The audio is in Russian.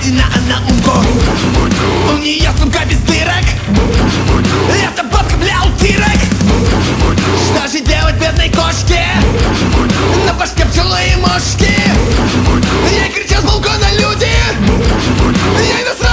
на Наумку. У нее сумка без дырок. Это бабка для утырок. Что же делать бедной кошке? На башке пчелы и мошки. Я кричал с балкона: люди! Я насрал